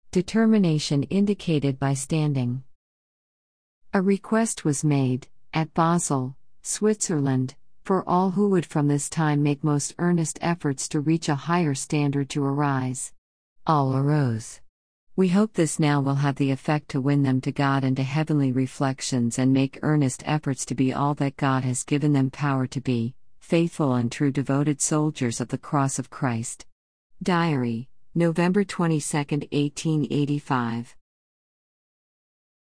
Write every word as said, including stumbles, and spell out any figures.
Determination indicated by standing. A request was made, at Basel, Switzerland, for all who would from this time make most earnest efforts to reach a higher standard to arise. All arose. We hope this now will have the effect to win them to God and to heavenly reflections and make earnest efforts to be all that God has given them power to be, faithful and true devoted soldiers of the cross of Christ. Diary, November twenty-second, eighteen eighty-five.